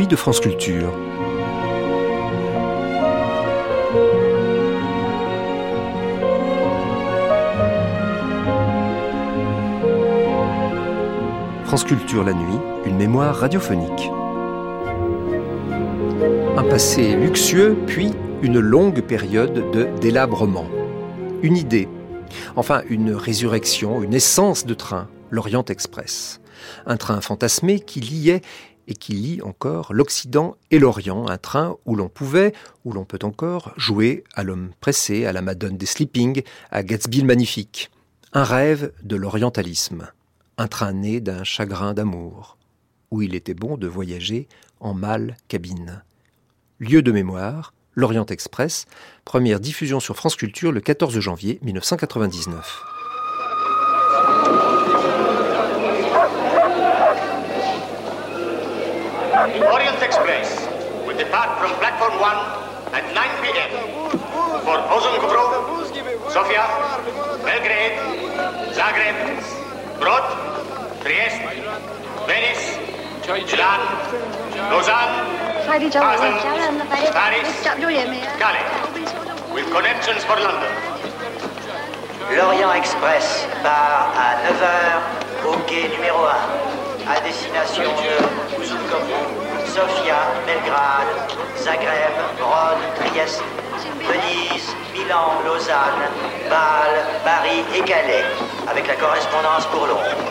nuit de France Culture. France Culture la nuit, une mémoire radiophonique. Un passé luxueux, puis une longue période de délabrement. Une idée, enfin une résurrection, une essence de train, l'Orient Express. Un train fantasmé qui liait et qui lie encore l'Occident et l'Orient. Un train où l'on pouvait, où l'on peut encore, jouer à l'homme pressé, à la Madone des Sleeping, à Gatsby le Magnifique. Un rêve de l'orientalisme. Un train né d'un chagrin d'amour, où il était bon de voyager en mâle cabine. Lieu de mémoire, l'Orient Express, première diffusion sur France Culture le 14 janvier 1999. Orient Express will depart from platform 1 at 9 p.m. for Bozongobrov, Sofia, Belgrade, Zagreb, Brod, Trieste, Venice, Milan, Lausanne, Basel, Paris, Calais, with connections for London. L'Orient Express part à 9h au quai numéro 1, à destination de Buzukov, Sofia, Belgrade, Zagreb, Brod, Trieste, Venise, Milan, Lausanne, Bâle, Paris et Calais, avec la correspondance pour Londres.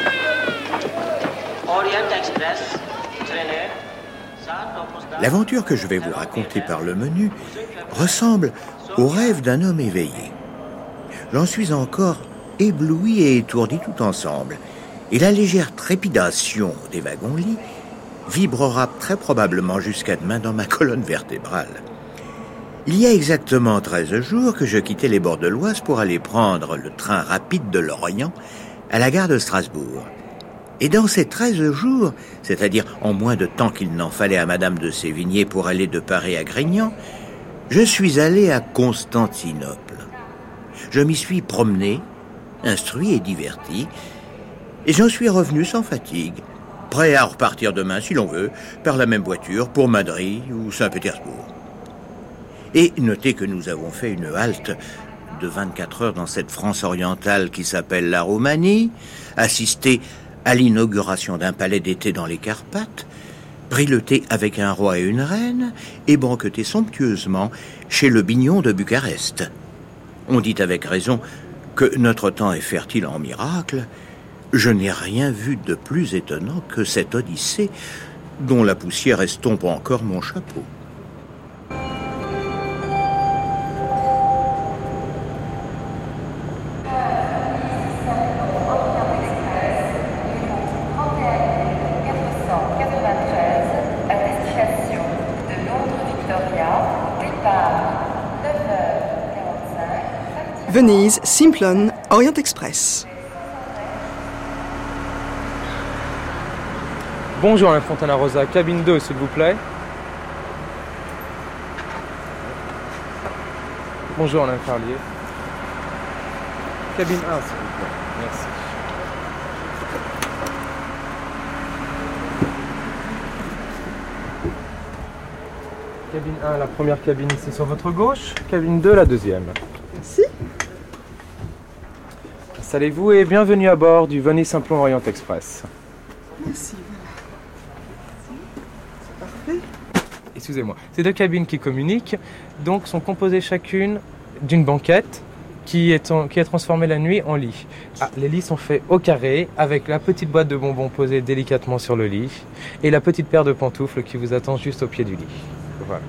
Orient Express, traîner. L'aventure que je vais vous raconter par le menu ressemble au rêve d'un homme éveillé. J'en suis encore ébloui et étourdi tout ensemble, et la légère trépidation des wagons-lits vibrera très probablement jusqu'à demain dans ma colonne vertébrale. Il y a exactement 13 jours que je quittais les bords de l'Oise pour aller prendre le train rapide de l'Orient à la gare de Strasbourg. Et dans ces 13 jours, c'est-à-dire en moins de temps qu'il n'en fallait à Madame de Sévigné pour aller de Paris à Grignan, je suis allé à Constantinople. Je m'y suis promené, instruit et diverti, et j'en suis revenu sans fatigue, prêt à repartir demain, si l'on veut, par la même voiture pour Madrid ou Saint-Pétersbourg. Et notez que nous avons fait une halte de 24 heures dans cette France orientale qui s'appelle la Roumanie, assisté à l'inauguration d'un palais d'été dans les Carpates, pris le thé avec un roi et une reine, et banqueté somptueusement chez le Bignon de Bucarest. On dit avec raison que notre temps est fertile en miracles. Je n'ai rien vu de plus étonnant que cette odyssée dont la poussière estompe encore mon chapeau. Venise, Simplon, Orient Express. Bonjour Alain Fontana Rosa, cabine 2 s'il vous plaît. Bonjour Alain Farlier. Cabine 1 s'il vous plaît, merci. Cabine 1, la première cabine ici sur votre gauche. Cabine 2, la deuxième. Merci. Installez-vous et bienvenue à bord du Venise Simplon Orient Express. Merci. C'est parfait. Excusez-moi. Ces deux cabines qui communiquent donc sont composées chacune d'une banquette qui est transformée la nuit en lit. Les lits sont faits au carré avec la petite boîte de bonbons posée délicatement sur le lit et la petite paire de pantoufles qui vous attend juste au pied du lit. Voilà.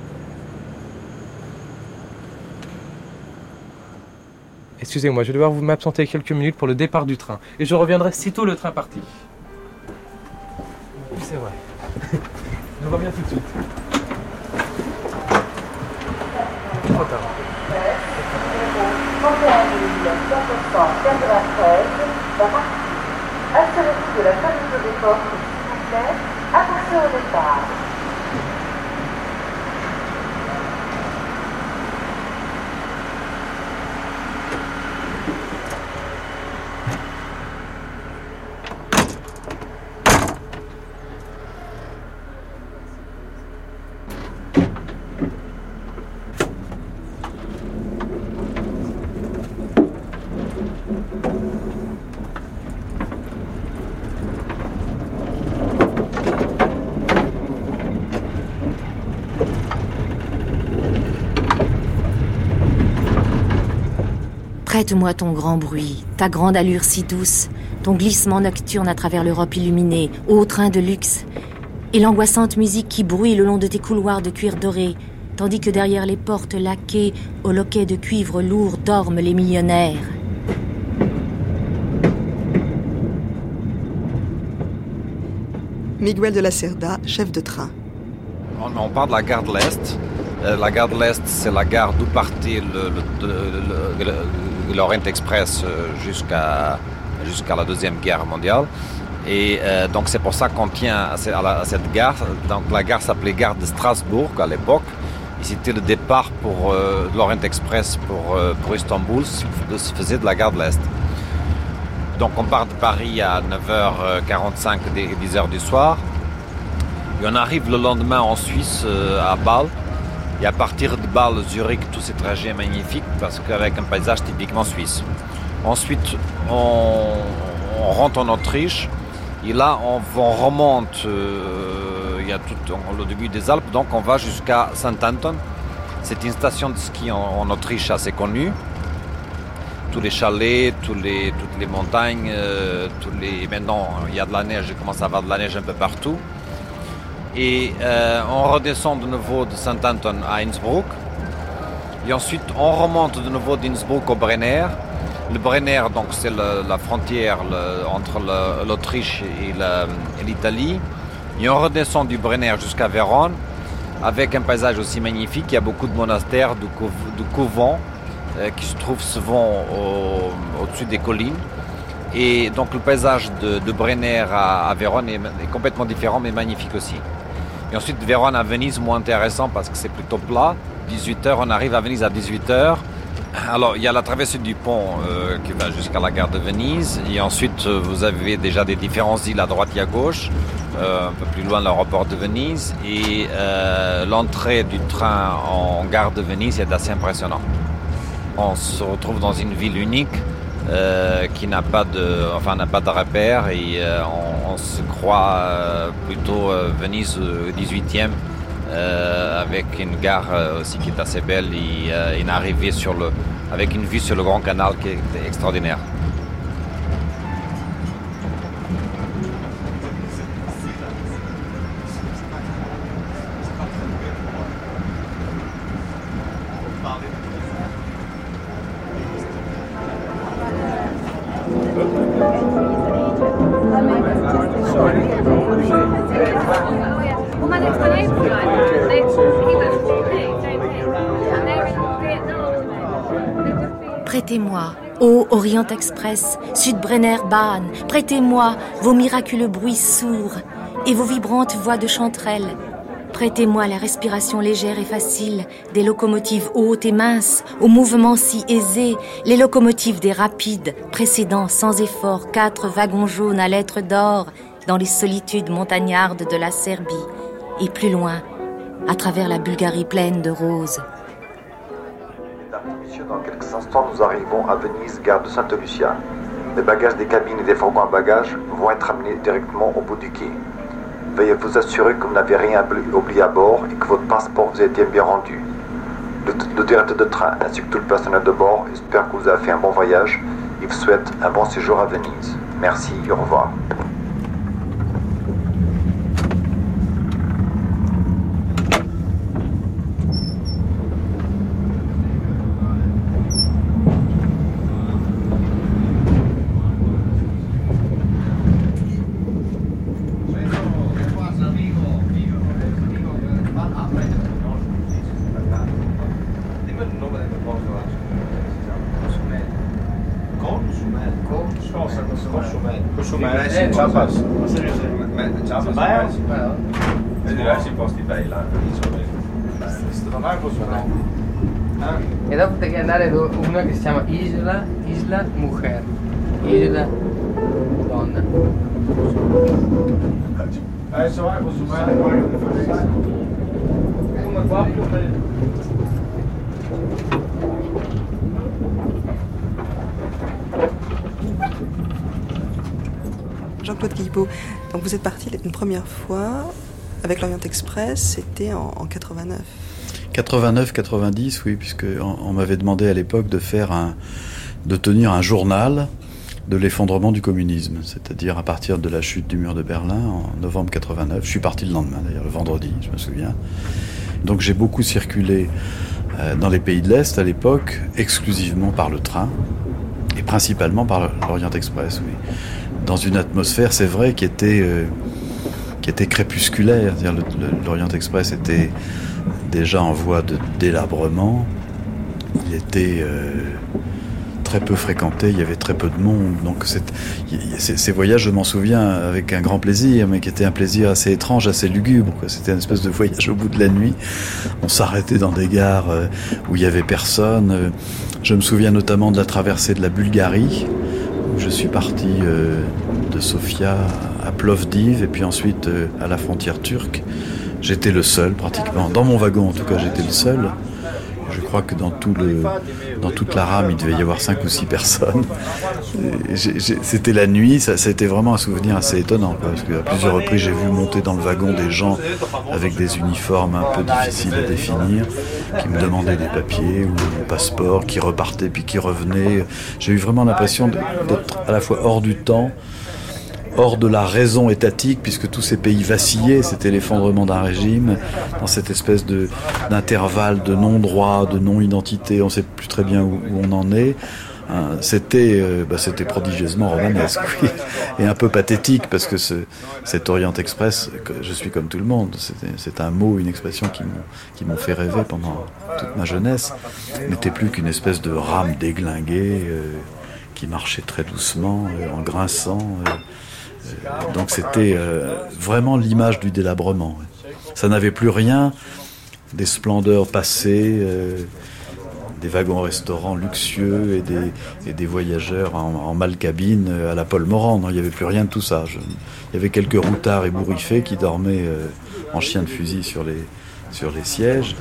Excusez-moi, je vais devoir vous m'absenter quelques minutes pour le départ du train. Et je reviendrai sitôt le train parti. Oui, c'est vrai. Je reviens tout de suite. Trop tard. Assurez-vous de la fermeture des portes, s'il vous plaît. Attention au départ. Prête-moi ton grand bruit, ta grande allure si douce, ton glissement nocturne à travers l'Europe illuminée, ô train de luxe, et l'angoissante musique qui bruit le long de tes couloirs de cuir doré, tandis que derrière les portes laquées, au loquet de cuivre lourd, dorment les millionnaires. Miguel de la Cerda, chef de train. On parle de la gare de l'Est. La gare de l'Est, c'est la gare d'où partait l'Orient Express jusqu'à la Deuxième Guerre mondiale. Et donc c'est pour ça qu'on tient à cette gare. Donc la gare s'appelait gare de Strasbourg à l'époque. Et c'était le départ pour l'Orient Express pour Istanbul, se faisait de la gare de l'Est. Donc on part de Paris à 9h45 et 10h du soir. Et on arrive le lendemain en Suisse, à Bâle. Et à partir de Bâle, Zurich, tous ces trajets magnifiques parce qu'avec un paysage typiquement suisse. Ensuite, on rentre en Autriche. Et là, on remonte, il y a tout le début des Alpes, donc on va jusqu'à Saint-Anton. C'est une station de ski en Autriche assez connue. Tous les chalets, toutes les montagnes, maintenant il y a de la neige, il commence à avoir de la neige un peu partout. Et on redescend de nouveau de Saint-Anton à Innsbruck. Et ensuite, on remonte de nouveau d'Innsbruck au Brenner. Le Brenner, donc, c'est la frontière entre l'Autriche et l'Italie. Et on redescend du Brenner jusqu'à Vérone, avec un paysage aussi magnifique. Il y a beaucoup de monastères, de couvents qui se trouvent souvent au-dessus des collines. Et donc le paysage de Brenner à Vérone est complètement différent, mais magnifique aussi. Et ensuite, Vérone à Venise, moins intéressant parce que c'est plutôt plat. 18h, on arrive à Venise à 18h. Alors, il y a la traversée du pont qui va jusqu'à la gare de Venise. Et ensuite, vous avez déjà des différentes îles à droite et à gauche, un peu plus loin de l'aéroport de Venise. Et l'entrée du train en gare de Venise est assez impressionnant. On se retrouve dans une ville unique qui n'a pas de repères et on se croit plutôt Venise 18e. Avec une gare aussi qui est assez belle et une arrivée avec une vue sur le Grand Canal qui est extraordinaire. Prêtez-moi, ô Orient Express, Südbrenner-Bahn, prêtez-moi vos miraculeux bruits sourds et vos vibrantes voix de chanterelles. Prêtez-moi la respiration légère et facile des locomotives hautes et minces, aux mouvements si aisés, les locomotives des rapides, précédant sans effort 4 wagons jaunes à lettres d'or dans les solitudes montagnardes de la Serbie, et plus loin, à travers la Bulgarie pleine de roses. Messieurs, dans quelques instants, nous arrivons à Venise, gare de Santa Lucia. Les bagages des cabines et des fourgons à bagages vont être amenés directement au bout du quai. Veuillez vous assurer que vous n'avez rien oublié à bord et que votre passeport vous a été bien rendu. Le directeur de train ainsi que tout le personnel de bord espère que vous avez fait un bon voyage et vous souhaite un bon séjour à Venise. Merci et au revoir. E dopo devi andare una che si chiama Isla Mujer. Isla Donna. Come qua. Jean-Claude Guilbeault, donc vous êtes parti une première fois avec l'Orient Express, c'était en 89. 89-90, oui, puisque on m'avait demandé à l'époque de faire de tenir un journal de l'effondrement du communisme, c'est-à-dire à partir de la chute du mur de Berlin en novembre 89. Je suis parti le lendemain, d'ailleurs, le vendredi, je me souviens. Donc j'ai beaucoup circulé dans les pays de l'Est à l'époque, exclusivement par le train, et principalement par l'Orient Express, oui. Dans une atmosphère, c'est vrai, qui était crépusculaire. C'est-à-dire l'Orient Express était déjà en voie de délabrement. Il était très peu fréquenté, il y avait très peu de monde. Donc ces voyages, je m'en souviens avec un grand plaisir, mais qui était un plaisir assez étrange, assez lugubre, quoi. C'était une espèce de voyage au bout de la nuit. On s'arrêtait dans des gares où il y avait personne. Je me souviens notamment de la traversée de la Bulgarie, où je suis parti de Sofia à Plovdiv et puis ensuite à la frontière turque. J'étais le seul pratiquement, dans mon wagon en tout cas j'étais le seul. Je crois que dans toute la rame il devait y avoir 5 ou 6 personnes. C'était la nuit, c'était vraiment un souvenir assez étonnant, parce qu'à plusieurs reprises j'ai vu monter dans le wagon des gens avec des uniformes un peu difficiles à définir, qui me demandaient des papiers ou des passeports, qui repartaient puis qui revenaient. J'ai eu vraiment l'impression d'être à la fois hors du temps, hors de la raison étatique, puisque tous ces pays vacillaient, c'était l'effondrement d'un régime, dans cette espèce d'intervalle de non-droit, de non-identité, on ne sait plus très bien où on en est. C'était prodigieusement romanesque, oui, et un peu pathétique, parce que cet Orient Express, je suis comme tout le monde, c'est un mot, une expression qui m'ont fait rêver pendant toute ma jeunesse, n'était plus qu'une espèce de rame déglinguée qui marchait très doucement, en grinçant. Donc c'était vraiment l'image du délabrement. Ça n'avait plus rien des splendeurs passées, des wagons-restaurants luxueux et des voyageurs en mal-cabine à la Paul Morand. Non, il n'y avait plus rien de tout ça. Il y avait quelques routards ébouriffés qui dormaient en chiens de fusil sur les sièges.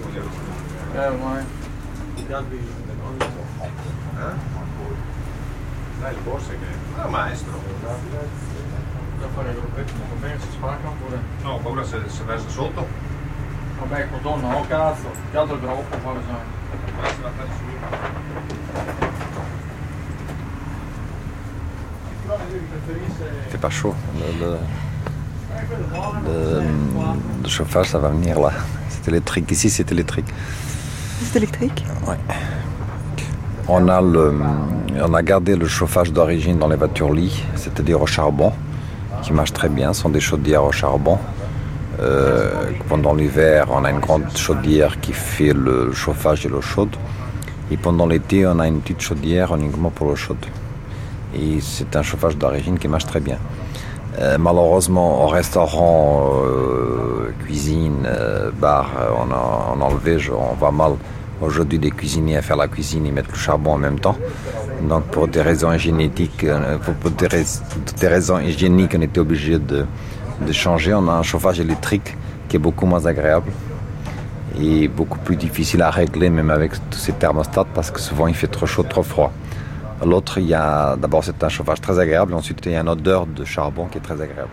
No, paura se versa sotto. Vabbè, contorno, no cazzo, che altro troppo fare C'est pas chaud. Le chauffage, ça va venir là. C'est électrique. Ici, c'est électrique. C'est électrique ? Ouais. On a gardé le chauffage d'origine dans les voitures-lits, c'est-à-dire au charbon, qui marche très bien. Ce sont des chaudières au charbon. Pendant l'hiver, on a une grande chaudière qui fait le chauffage et l'eau chaude. Et pendant l'été, on a une petite chaudière uniquement pour l'eau chaude. Et c'est un chauffage d'origine qui marche très bien. Malheureusement, au restaurant, cuisine, bar, on a enlevé, on voit mal aujourd'hui des cuisiniers à faire la cuisine et mettre le charbon en même temps. Donc pour des raisons hygiéniques, on était obligé de changer. On a un chauffage électrique qui est beaucoup moins agréable et beaucoup plus difficile à régler, même avec tous ces thermostats, parce que souvent il fait trop chaud, trop froid. L'autre, d'abord c'est un chauffage très agréable, et ensuite il y a une odeur de charbon qui est très agréable.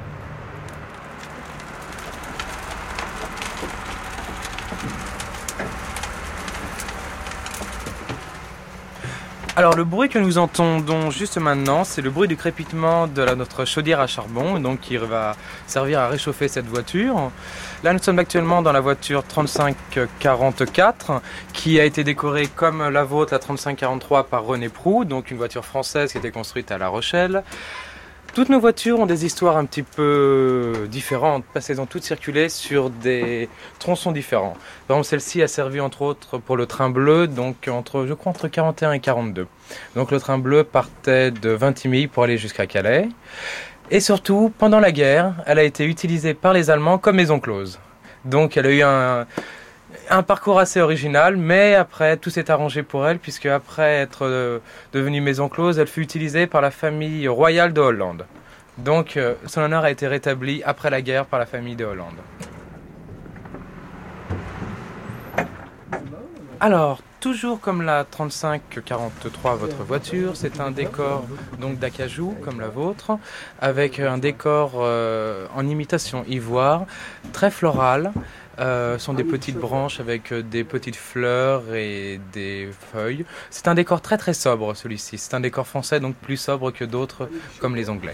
Alors le bruit que nous entendons juste maintenant, c'est le bruit du crépitement de notre chaudière à charbon, donc qui va servir à réchauffer cette voiture. Là nous sommes actuellement dans la voiture 3544 qui a été décorée comme la vôtre, la 3543, par René Proux, donc une voiture française qui a été construite à La Rochelle. Toutes nos voitures ont des histoires un petit peu différentes parce qu'elles ont toutes circulé sur des tronçons différents. Par exemple, celle-ci a servi entre autres pour le train bleu, donc entre 41 et 42. Donc le train bleu partait de Vintimille pour aller jusqu'à Calais. Et surtout, pendant la guerre, elle a été utilisée par les Allemands comme maison close. Donc elle a eu un parcours assez original, mais après tout s'est arrangé pour elle, puisque après être devenue maison close, elle fut utilisée par la famille royale de Hollande. Donc son honneur a été rétabli après la guerre par la famille de Hollande. Alors, toujours comme la 3543, votre voiture, c'est un décor donc d'acajou comme la vôtre, avec un décor en imitation ivoire, très floral. sont des petites branches avec des petites fleurs et des feuilles. C'est un décor très très sobre celui-ci. C'est un décor français donc plus sobre que d'autres comme les Anglais.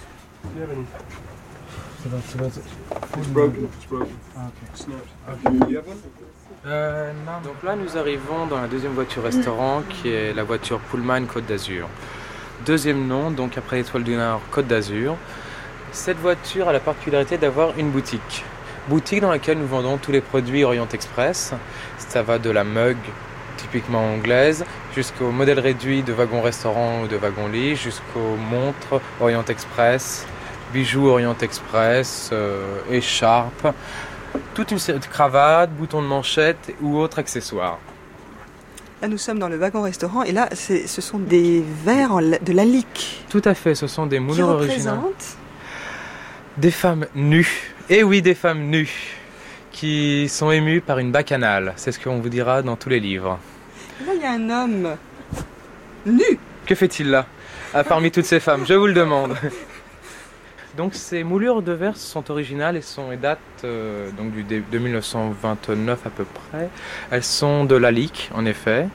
Donc là nous arrivons dans la deuxième voiture restaurant qui est la voiture Pullman Côte d'Azur. Deuxième nom, donc après l'Étoile du Nord, Côte d'Azur. Cette voiture a la particularité d'avoir une boutique. Boutique dans laquelle nous vendons tous les produits Orient Express. Ça va de la mug typiquement anglaise jusqu'au modèle réduit de wagon-restaurant ou de wagon-lit, jusqu'aux montres Orient Express, bijoux Orient Express, écharpes, toute une série de cravates, boutons de manchette ou autres accessoires. Là, nous sommes dans le wagon-restaurant et là, ce sont des verres de Lalique. Tout à fait, ce sont des moulures originales. Qui représentent des femmes nues. Eh oui, des femmes nues qui sont émues par une bacchanale. C'est ce qu'on vous dira dans tous les livres. Là, il y a un homme nu. Que fait-il là, parmi toutes ces femmes? Je vous le demande. Donc ces moulures de verre sont originales et datent donc de 1929 à peu près. Elles sont de Lalique, en effet.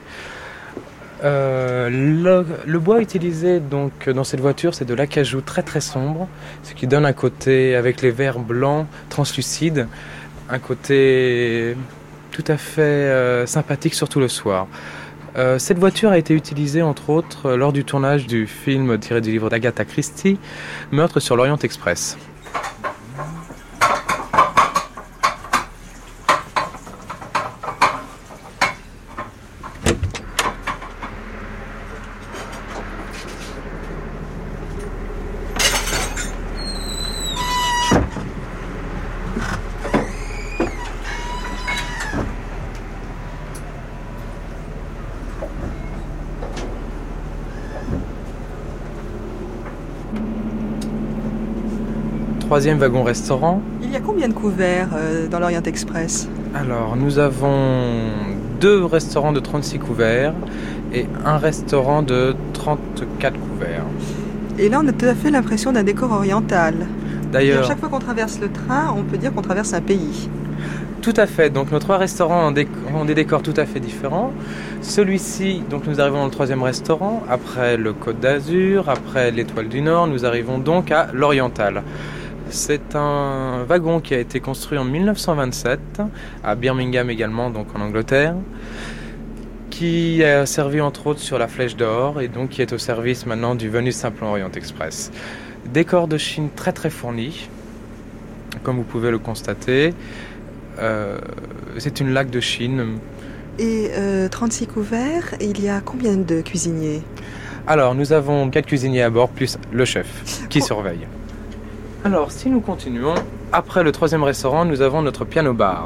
Le bois utilisé donc dans cette voiture, c'est de l'acajou très très sombre, ce qui donne un côté, avec les verres blancs translucides, un côté tout à fait sympathique, surtout le soir. Cette voiture a été utilisée entre autres lors du tournage du film tiré du livre d'Agatha Christie, Meurtre sur l'Orient Express. Troisième wagon-restaurant. Il y a combien de couverts dans l'Orient Express? Alors, nous avons 2 restaurants de 36 couverts et un restaurant de 34 couverts. Et là, on a tout à fait l'impression d'un décor oriental. D'ailleurs, chaque fois qu'on traverse le train, on peut dire qu'on traverse un pays. Tout à fait. Donc, nos 3 restaurants ont des décors tout à fait différents. Celui-ci, donc nous arrivons dans le 3e restaurant. Après le Côte d'Azur, après l'Étoile du Nord, nous arrivons donc à l'Oriental. C'est un wagon qui a été construit en 1927, à Birmingham également, donc en Angleterre, qui a servi entre autres sur la Flèche d'Or et donc qui est au service maintenant du Venus Simplon Orient Express. Décor de Chine très très fourni, comme vous pouvez le constater. C'est une laque de Chine. Et 36 couverts, il y a combien de cuisiniers? Alors, nous avons 4 cuisiniers à bord, plus le chef, qui surveille. Alors, si nous continuons, après le 3e restaurant, nous avons notre piano-bar.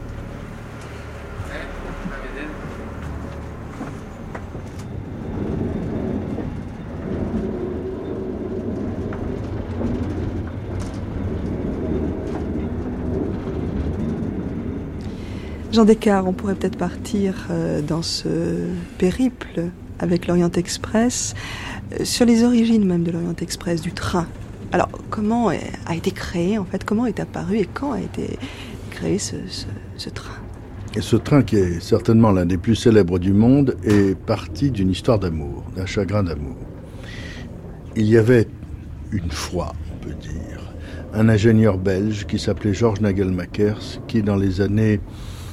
Jean Descartes, on pourrait peut-être partir dans ce périple avec l'Orient Express, sur les origines même de l'Orient Express, du train. Alors, comment a été créé, en fait, comment est apparu et quand a été créé ce train? Et ce train, qui est certainement l'un des plus célèbres du monde, est parti d'une histoire d'amour, d'un chagrin d'amour. Il y avait une fois, on peut dire, un ingénieur belge qui s'appelait Georges Nagelmakers, qui dans les années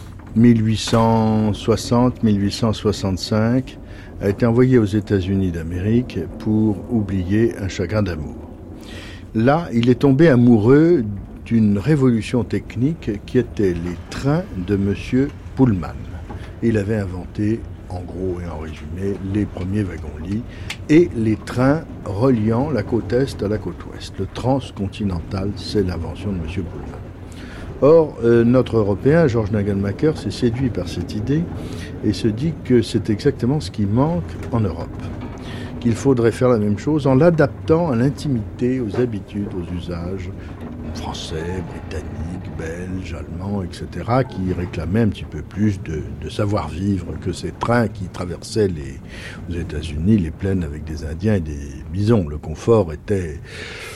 1860-1865 a été envoyé aux États-Unis d'Amérique pour oublier un chagrin d'amour. Là, il est tombé amoureux d'une révolution technique qui était les trains de Monsieur Pullman. Il avait inventé, en gros et en résumé, les premiers wagons-lits et les trains reliant la côte Est à la côte Ouest. Le transcontinental, c'est l'invention de Monsieur Pullman. Or, notre Européen, Georges Nagelmakers, s'est séduit par cette idée et se dit que c'est exactement ce qui manque en Europe. Qu'il faudrait faire la même chose en l'adaptant à l'intimité, aux habitudes, aux usages français, britanniques, belges, allemands, etc., qui réclamaient un petit peu plus de savoir-vivre que ces trains qui traversaient aux États-Unis les plaines avec des Indiens et des bisons. Le confort était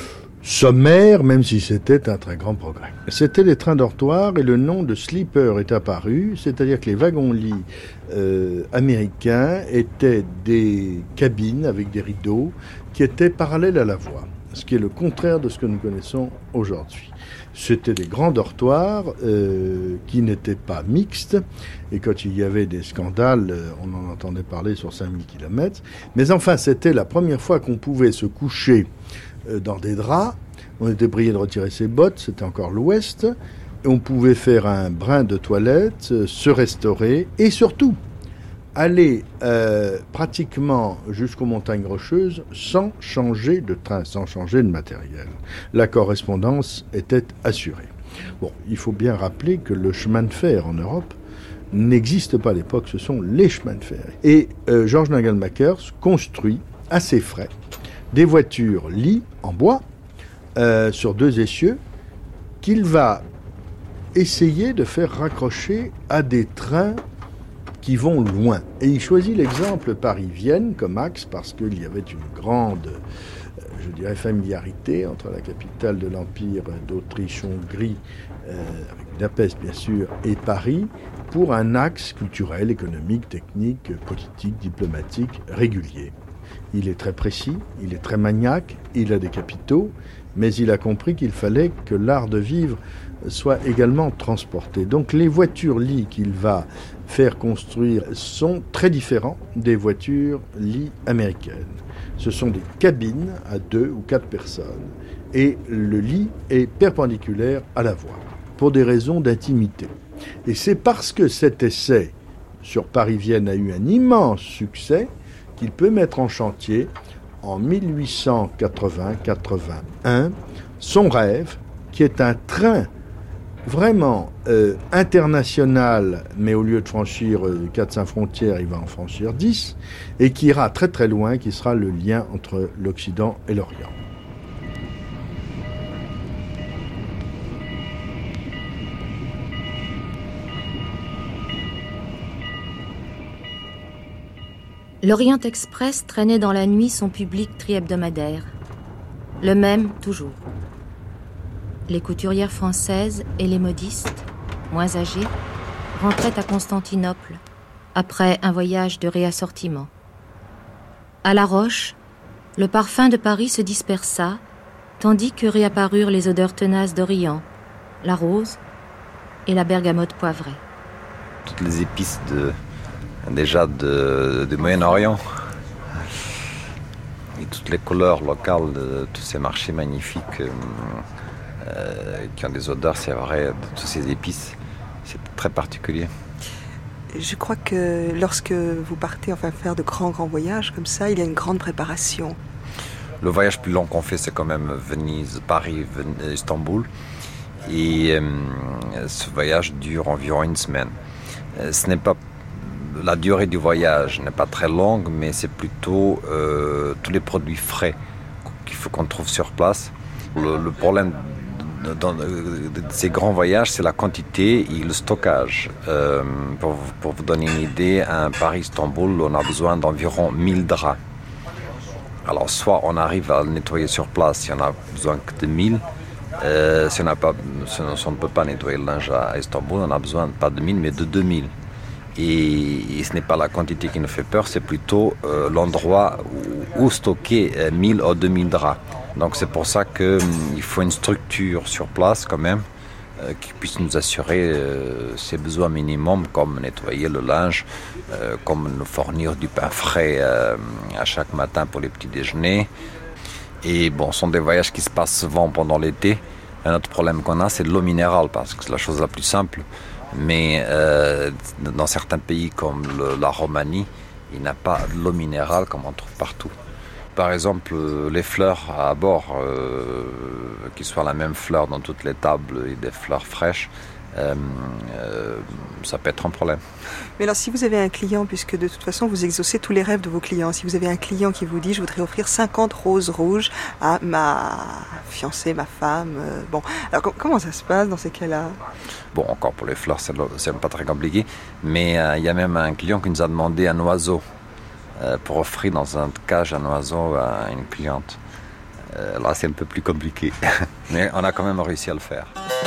sommaire, même si c'était un très grand progrès. C'était les trains dortoirs et le nom de sleeper est apparu, c'est-à-dire que les wagons-lits américains étaient des cabines avec des rideaux qui étaient parallèles à la voie, ce qui est le contraire de ce que nous connaissons aujourd'hui. C'était des grands dortoirs qui n'étaient pas mixtes, et quand il y avait des scandales, on en entendait parler sur 5000 km. Mais enfin, c'était la première fois qu'on pouvait se coucher dans des draps. On était prié de retirer ses bottes, c'était encore l'Ouest, et on pouvait faire un brin de toilette, se restaurer, et surtout aller pratiquement jusqu'aux montagnes rocheuses sans changer de train, sans changer de matériel. La correspondance était assurée. Bon, il faut bien rappeler que le chemin de fer en Europe n'existe pas à l'époque, ce sont les chemins de fer. Et George Nagelmakers construit à ses frais des voitures-lits en bois sur 2 essieux qu'il va essayer de faire raccrocher à des trains qui vont loin. Et il choisit l'exemple Paris-Vienne comme axe parce qu'il y avait une grande, familiarité entre la capitale de l'Empire d'Autriche-Hongrie, avec Budapest bien sûr, et Paris, pour un axe culturel, économique, technique, politique, diplomatique, régulier. Il est très précis, il est très maniaque, il a des capitaux, mais il a compris qu'il fallait que l'art de vivre soit également transporté. Donc les voitures-lits qu'il va faire construire sont très différents des voitures-lits américaines. Ce sont des cabines à 2 ou 4 personnes et le lit est perpendiculaire à la voie pour des raisons d'intimité. Et c'est parce que cet essai sur Paris-Vienne a eu un immense succès qu'il peut mettre en chantier en 1880-81 son rêve qui est un train vraiment international, mais au lieu de franchir 4-5 frontières, il va en franchir 10, et qui ira très très loin, qui sera le lien entre l'Occident et l'Orient. L'Orient Express traînait dans la nuit son public tri-hebdomadaire. Le même toujours. Les couturières françaises et les modistes, moins âgées, rentraient à Constantinople, après un voyage de réassortiment. À La Roche, le parfum de Paris se dispersa, tandis que réapparurent les odeurs tenaces d'Orient, la rose et la bergamote poivrée. Toutes les épices du Moyen-Orient et toutes les couleurs locales de tous ces marchés magnifiques qui ont des odeurs, c'est vrai, de toutes ces épices. C'est très particulier. Je crois que lorsque vous partez faire de grands voyages comme ça, il y a une grande préparation. Le voyage plus long qu'on fait, c'est quand même Venise, Paris, Istanbul. Et ce voyage dure environ 1 semaine. Ce n'est pas la durée du voyage n'est pas très longue, mais c'est plutôt tous les produits frais qu'il faut qu'on trouve sur place. Le problème dans ces grands voyages, c'est la quantité et le stockage. Pour vous donner une idée, à Paris-Istanbul, on a besoin d'environ 1000 draps. Alors, soit on arrive à le nettoyer sur place, si on a besoin que de 1000. Si on ne peut pas nettoyer le linge à Istanbul, on a besoin pas de 1000, mais de 2000. Et ce n'est pas la quantité qui nous fait peur, c'est plutôt l'endroit où stocker 1000 ou 2000 draps. Donc c'est pour ça qu'il faut une structure sur place quand même qui puisse nous assurer ses besoins minimums, comme nettoyer le linge, comme nous fournir du pain frais à chaque matin pour les petits déjeuners. Et bon, ce sont des voyages qui se passent souvent pendant l'été. Un autre problème qu'on a, c'est de l'eau minérale, parce que c'est la chose la plus simple. Mais dans certains pays comme la Roumanie, il n'y a pas de l'eau minérale comme on trouve partout. Par exemple, les fleurs à bord, qu'ils soient la même fleur dans toutes les tables et des fleurs fraîches, ça peut être un problème. Mais alors si vous avez un client, puisque de toute façon vous exaucez tous les rêves de vos clients, si vous avez un client qui vous dit « je voudrais offrir 50 roses rouges à ma fiancée, ma femme », bon, alors comment ça se passe dans ces cas-là ? Bon, encore pour les fleurs, c'est pas très compliqué, mais il y a même un client qui nous a demandé un oiseau pour offrir dans une cage un oiseau à une cliente. Là, c'est un peu plus compliqué. Mais on a quand même réussi à le faire.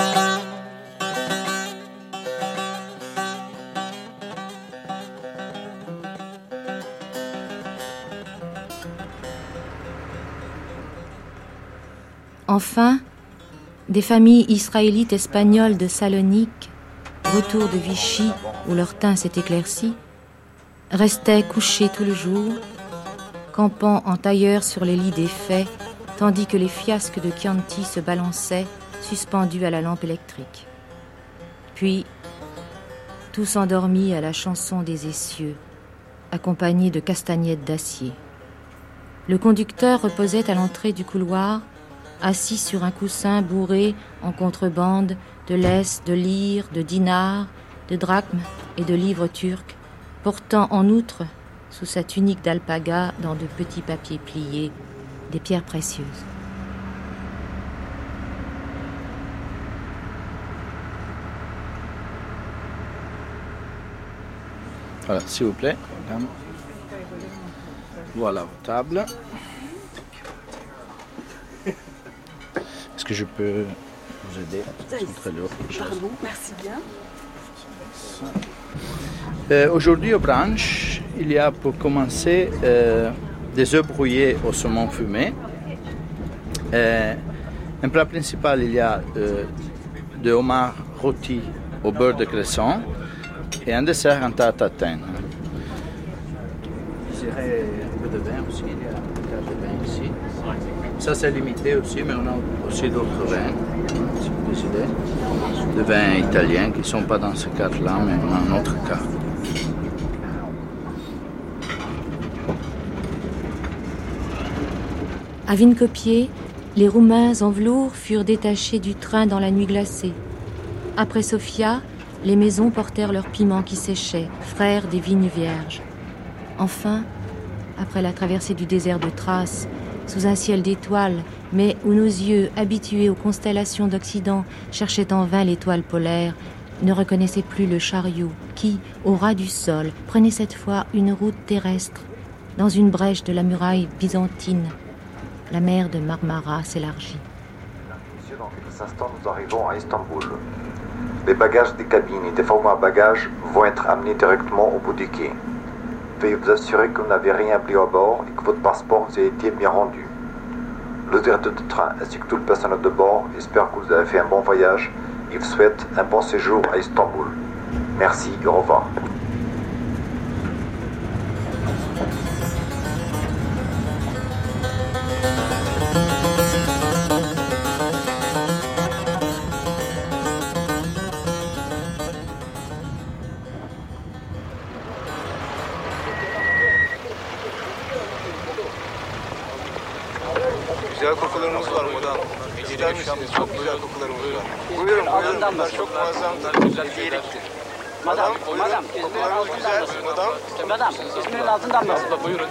Enfin, des familles israélites espagnoles de Salonique, retour de Vichy où leur teint s'est éclairci, restaient couchés tout le jour, campant en tailleur sur les lits défaits, tandis que les fiasques de Chianti se balançaient, suspendus à la lampe électrique. Puis, tous endormis à la chanson des essieux, accompagnés de castagnettes d'acier. Le conducteur reposait à l'entrée du couloir, assis sur un coussin bourré en contrebande de laisse, de lire, de dinars, de drachmes et de livres turcs, portant en outre, sous sa tunique d'alpaga, dans de petits papiers pliés, des pierres précieuses. Voilà, s'il vous plaît, madame. Voilà vos tables. Est-ce que je peux vous aider? C'est très lourd. Pardon, merci bien. Aujourd'hui au brunch, il y a pour commencer des œufs brouillés au saumon fumé. Un plat principal, il y a de homard rôti au beurre de cresson et un dessert en tarte à tatin. Je dirais un peu de vin aussi, il y a un tas de vin ici. Ça c'est limité aussi, mais on a aussi d'autres vins, si vous décidez. Des vins italiens qui ne sont pas dans ce cadre-là, mais dans un autre cas. À Vincopier, les Roumains en velours furent détachés du train dans la nuit glacée. Après Sofia, les maisons portèrent leurs piments qui séchaient, frères des vignes vierges. Enfin, après la traversée du désert de Thrace, sous un ciel d'étoiles, mais où nos yeux, habitués aux constellations d'Occident, cherchaient en vain l'étoile polaire, ne reconnaissaient plus le chariot qui, au ras du sol, prenait cette fois une route terrestre. Dans une brèche de la muraille byzantine, la mer de Marmara s'élargit. Messieurs, dans quelques instants, nous arrivons à Istanbul. Les bagages des cabines et des fourgons à bagages vont être amenés directement au bout du quai. Veuillez vous assurer que vous n'avez rien oublié à bord et que votre passeport vous a été bien rendu. Le directeur de train ainsi que tout le personnel de bord espère que vous avez fait un bon voyage et vous souhaite un bon séjour à Istanbul. Merci et au revoir. Güzel kokularımız var buradan. İster misiniz? Çok güzel kokularımız var. Buyurun, buyurun. Bunlar çok muazzam. Madam, Kokularımız güzel. Madam. Madam, İzmir'in altından mı? Buyurun.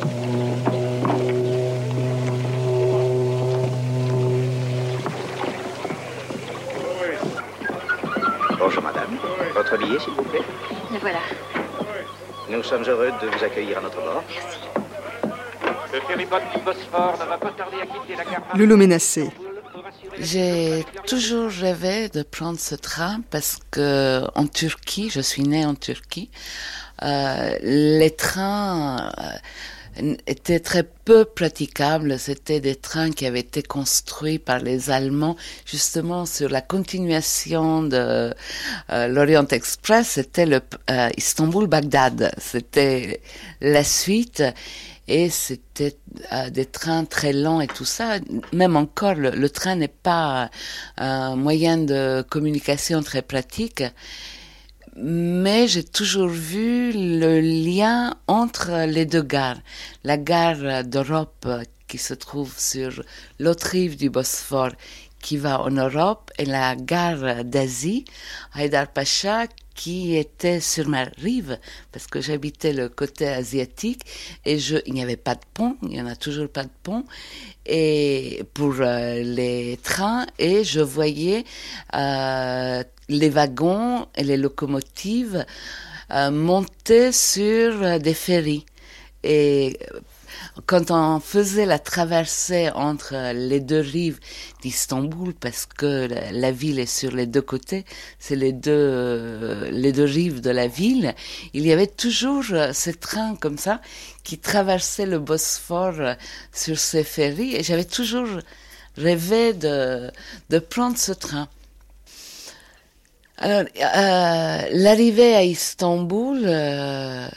Bonjour madame. Votre billet s'il vous plaît. Le voilà. Nous sommes heureux de vous accueillir à notre bord. Merci. Le ferryboat du Bosphore ne va pas tarder à quitter la gare. Loulou Ménassé. J'ai toujours rêvé de prendre ce train parce que en Turquie, je suis née en Turquie, les trains étaient très peu praticables. C'était des trains qui avaient été construits par les Allemands justement sur la continuation de l'Orient Express. C'était le Istanbul-Bagdad. C'était la suite. Et c'était des trains très lents et tout ça. Même encore, le train n'est pas un moyen de communication très pratique. Mais j'ai toujours vu le lien entre les deux gares. La gare d'Europe qui se trouve sur l'autre rive du Bosphore qui va en Europe et la gare d'Asie, Haïdar Pacha, qui était sur ma rive, parce que j'habitais le côté asiatique, et il n'y avait pas de pont, il n'y en a toujours pas de pont, et pour les trains, et je voyais les wagons et les locomotives monter sur des ferries. Et quand on faisait la traversée entre les deux rives d'Istanbul, parce que la ville est sur les deux côtés, c'est les deux rives de la ville, il y avait toujours ces trains comme ça qui traversaient le Bosphore sur ces ferries, et j'avais toujours rêvé de prendre ce train. Alors, l'arrivée à Istanbul,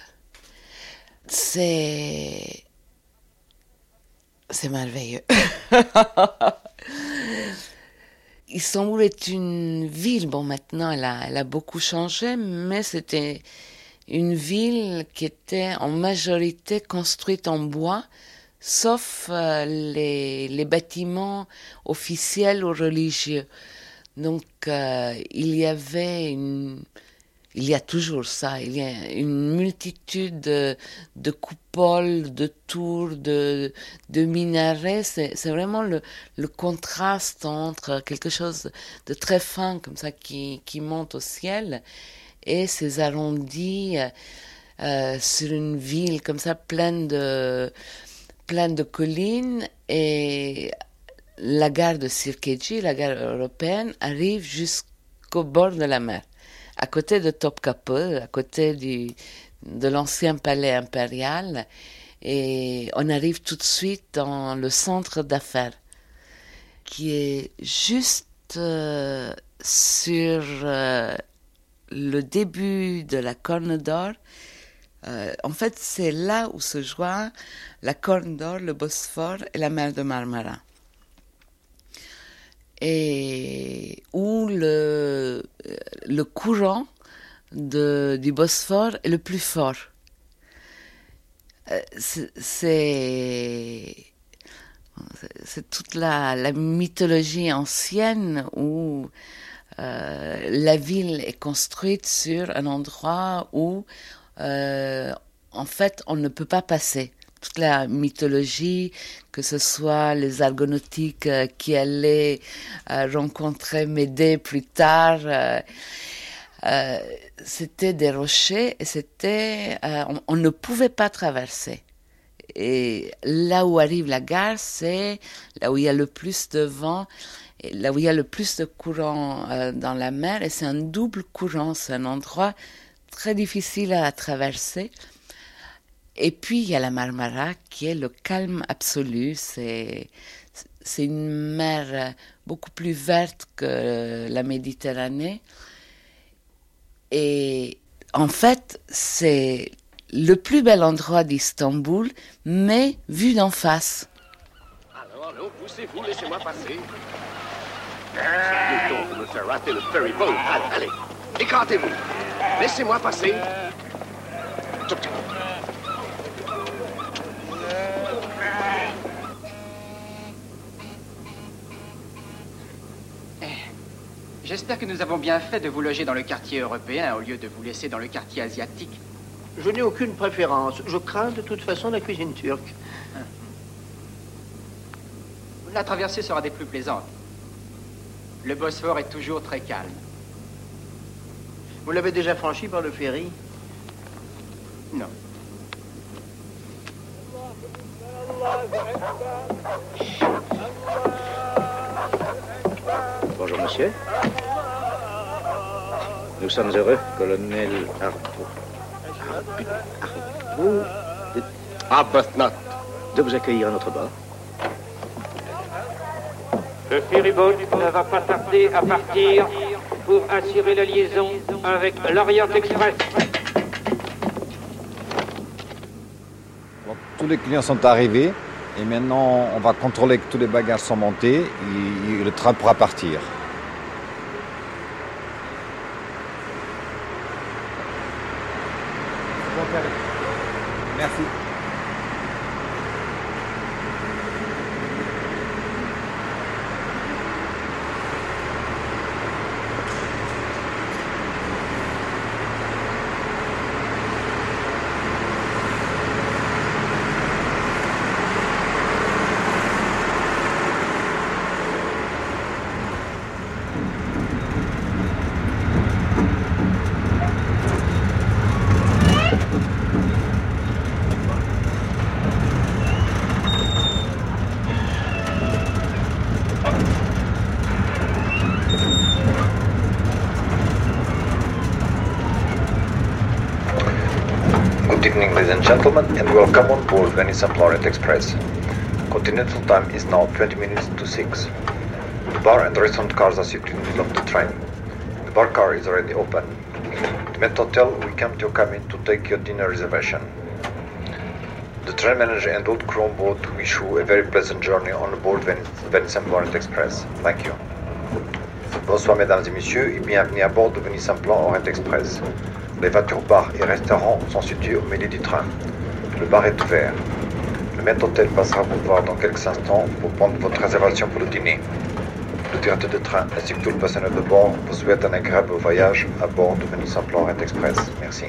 c'est merveilleux. Istanbul est une ville, bon maintenant elle a beaucoup changé, mais c'était une ville qui était en majorité construite en bois, sauf les bâtiments officiels ou religieux. Donc il y a toujours ça, il y a une multitude de coupoles, de tours, de minarets. C'est vraiment le contraste entre quelque chose de très fin comme ça qui monte au ciel et ces arrondis sur une ville comme ça pleine de collines, et la gare de Sirkeci, la gare européenne, arrive jusqu'au bord de la mer, à côté de Topkapı, à côté de l'ancien palais impérial, et on arrive tout de suite dans le centre d'affaires, qui est juste sur le début de la Corne d'Or. En fait, c'est là où se joignent la Corne d'Or, le Bosphore et la mer de Marmara. Et où le courant du Bosphore est le plus fort. C'est toute la mythologie ancienne où la ville est construite sur un endroit où en fait on ne peut pas passer. Toute la mythologie, que ce soit les argonautiques qui allaient rencontrer Médée plus tard, c'était des rochers et on ne pouvait pas traverser. Et là où arrive la gare, c'est là où il y a le plus de vent, et là où il y a le plus de courant dans la mer, et c'est un double courant, c'est un endroit très difficile à traverser. Et puis, il y a la Marmara, qui est le calme absolu. C'est une mer beaucoup plus verte que la Méditerranée. Et en fait, c'est le plus bel endroit d'Istanbul, mais vu d'en face. Alors, poussez-vous, laissez-moi passer. C'est donc de me faire rater le ferry boat. Allez, écartez-vous. Laissez-moi passer. J'espère que nous avons bien fait de vous loger dans le quartier européen au lieu de vous laisser dans le quartier asiatique. Je n'ai aucune préférence. Je crains de toute façon la cuisine turque. La traversée sera des plus plaisantes. Le Bosphore est toujours très calme. Vous l'avez déjà franchi par le ferry? Non. Bonjour, monsieur. Nous sommes heureux, colonel Arbuthnot, de vous accueillir à notre bord. le ferryboat ne va pas tarder à partir pour assurer la liaison avec l'Orient Express. Bon, tous les clients sont arrivés et maintenant on va contrôler que tous les bagages sont montés et le train pourra partir. Merci. evening, ladies and gentlemen, and welcome on board Venice Simplon Orient Express. Continental time is now 20 minutes to 6. The bar and the restaurant cars are situated in the middle of the train. The bar car is already open. The Met Hotel will come to your cabin to take your dinner reservation. The train manager and old crew on board wish you a very pleasant journey on board Venice Simplon Orient Express. Thank you. Bonsoir mesdames et messieurs et bienvenue à bord de Venice Simplon Orient Express. Les voitures bars et restaurants sont situés au milieu du train. Le bar est ouvert. Le Met Hotel passera vous voir dans quelques instants pour prendre votre réservation pour le dîner. Le directeur de train ainsi que tout le personnel de bord vous souhaite un agréable voyage à bord de Venice Simplon Orient Express. Merci.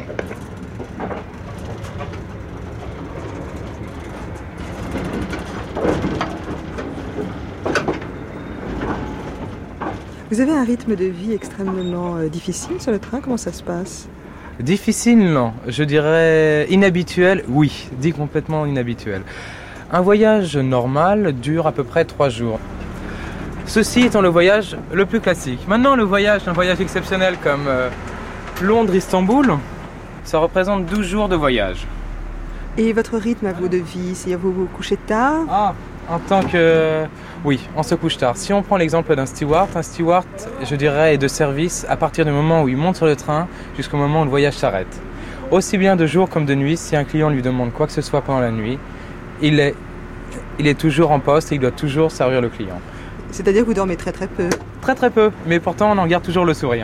Vous avez un rythme de vie extrêmement difficile sur le train, comment ça se passe ? Difficile, non. Je dirais inhabituel, oui. Dit complètement inhabituel. Un voyage normal dure à peu près 3 jours. Ceci étant le voyage le plus classique. Maintenant, un voyage exceptionnel comme Londres-Istanbul, ça représente 12 jours de voyage. Et votre rythme à vous de vie, c'est-à-dire vous vous couchez tard ? En tant que... Oui, on se couche tard. Si on prend l'exemple d'un steward, je dirais, est de service à partir du moment où il monte sur le train jusqu'au moment où le voyage s'arrête. Aussi bien de jour comme de nuit, si un client lui demande quoi que ce soit pendant la nuit, il est toujours en poste et il doit toujours servir le client. C'est-à-dire que vous dormez très très peu ? Très très peu, mais pourtant on en garde toujours le sourire.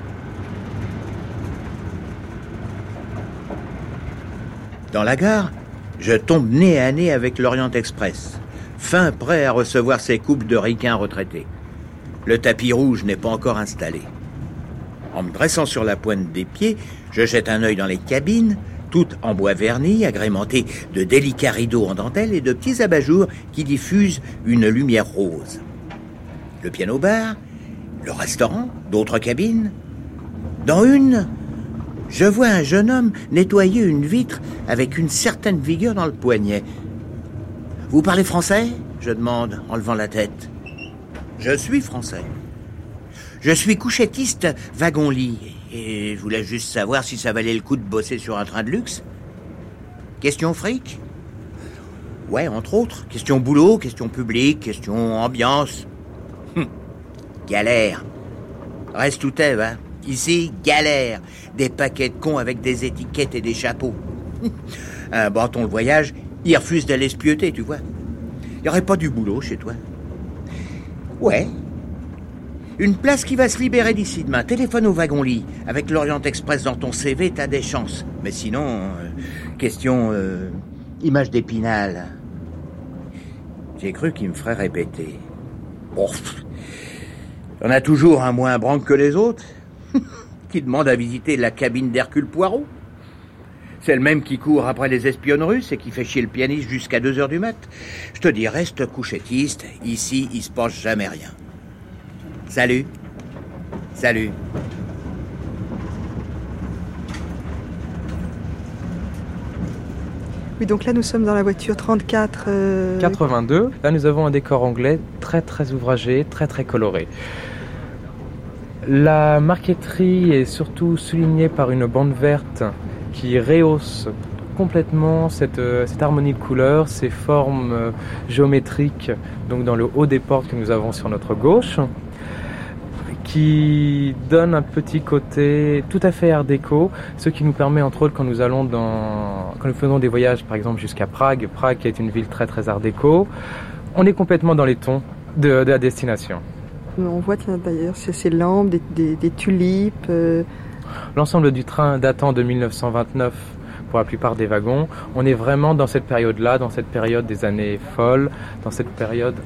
Dans la gare, je tombe nez à nez avec l'Orient Express, fin prêt à recevoir ses couples de ricains retraités. Le tapis rouge n'est pas encore installé. En me dressant sur la pointe des pieds, je jette un œil dans les cabines, toutes en bois verni, agrémentées de délicats rideaux en dentelle et de petits abat-jours qui diffusent une lumière rose. Le piano-bar, le restaurant, d'autres cabines. Dans une, je vois un jeune homme nettoyer une vitre avec une certaine vigueur dans le poignet. « Vous parlez français ?» je demande en levant la tête. « Je suis français. Je suis couchettiste wagon-lit et je voulais juste savoir si ça valait le coup de bosser sur un train de luxe. Question fric ? Ouais, entre autres. Question boulot, question publique, question ambiance. Galère. Reste tout est, hein. Ici, galère. Des paquets de cons avec des étiquettes et des chapeaux. Un bâton de voyage, il refuse d'aller se pieuter, tu vois. Il n'y aurait pas du boulot chez toi. Ouais. Une place qui va se libérer d'ici demain. Téléphone au wagon-lit. Avec l'Orient Express dans ton CV, t'as des chances. Mais sinon, question image d'Épinal. J'ai cru qu'il me ferait répéter. Bon, on a toujours un moins branque que les autres. Qui demande à visiter la cabine d'Hercule Poirot. C'est le même qui court après les espionnes russes et qui fait chier le pianiste jusqu'à 2h du mat. Je te dis, reste couchettiste. Ici, il se passe jamais rien. Salut. Salut. Oui, donc là, nous sommes dans la voiture 34... 82. Là, nous avons un décor anglais très, très ouvragé, très, très coloré. La marqueterie est surtout soulignée par une bande verte qui rehausse complètement cette harmonie de couleurs, ces formes géométriques, donc dans le haut des portes que nous avons sur notre gauche, qui donne un petit côté tout à fait art déco, ce qui nous permet entre autres quand nous faisons des voyages par exemple jusqu'à Prague qui est une ville très très art déco, on est complètement dans les tons de la destination. On voit d'ailleurs ces lampes, des tulipes. L'ensemble du train datant de 1929 pour la plupart des wagons. On est vraiment dans cette période-là, dans cette période des années folles, dans cette période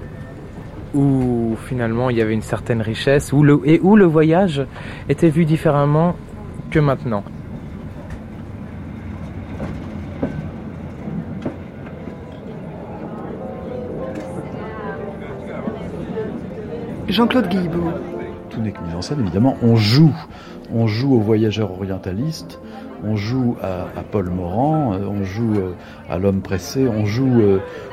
où finalement il y avait une certaine richesse, où le voyage était vu différemment que maintenant. Jean-Claude Guilbault. Tout n'est que mise en scène, évidemment. On joue aux voyageurs orientalistes, on joue à Paul Morand, on joue à l'homme pressé, on joue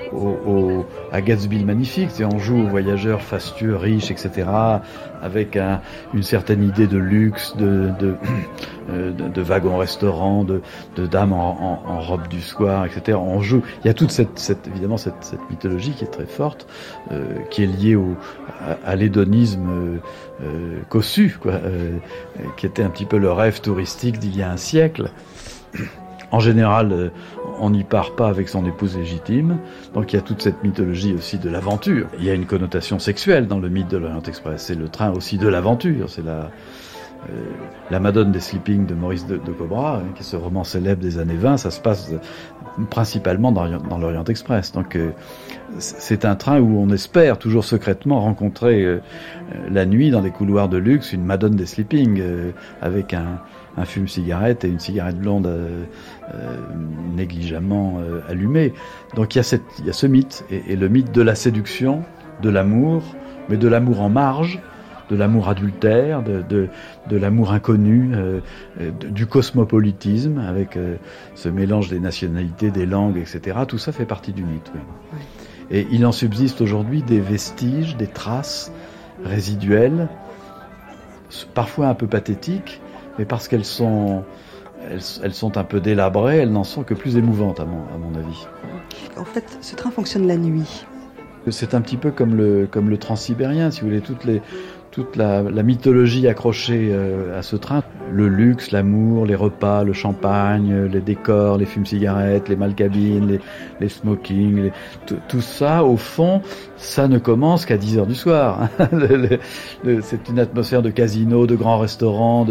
à Gatsby le Magnifique. On joue aux voyageurs fastueux, riches, etc., avec une certaine idée de luxe, de wagons-restaurants, de dames en robe du soir, etc. On joue. Il y a toute évidemment cette mythologie qui est très forte, qui est liée à l'hédonisme cossu, qui était un petit peu le rêve touristique d'il y a un siècle. En général, on n'y part pas avec son épouse légitime, donc il y a toute cette mythologie aussi de l'aventure. Il y a une connotation sexuelle dans le mythe de l'Orient Express, c'est le train aussi de l'aventure, c'est la Madone des Sleeping de Maurice de Cobra, qui est ce roman célèbre des années 20, ça se passe principalement dans l'Orient Express. Donc c'est un train où on espère toujours secrètement rencontrer la nuit dans des couloirs de luxe une Madone des Sleeping avec un fume-cigarette et une cigarette blonde négligemment allumée. Donc il y a ce mythe, et le mythe de la séduction, de l'amour, mais de l'amour en marge, de l'amour adultère, de l'amour inconnu, du cosmopolitisme, avec ce mélange des nationalités, des langues, etc. Tout ça fait partie du mythe. Oui. Et il en subsiste aujourd'hui des vestiges, des traces résiduelles, parfois un peu pathétiques, mais parce qu'elles sont un peu délabrées, elles n'en sont que plus émouvantes, à mon avis. En fait, ce train fonctionne la nuit. C'est un petit peu comme le transsibérien, si vous voulez, toute la mythologie accrochée à ce train. Le luxe, l'amour, les repas, le champagne, les décors, les fumes-cigarettes, les malcabines, les smokings, tout ça, au fond, ça ne commence qu'à 10h du soir. C'est une atmosphère de casino, de grands restaurants,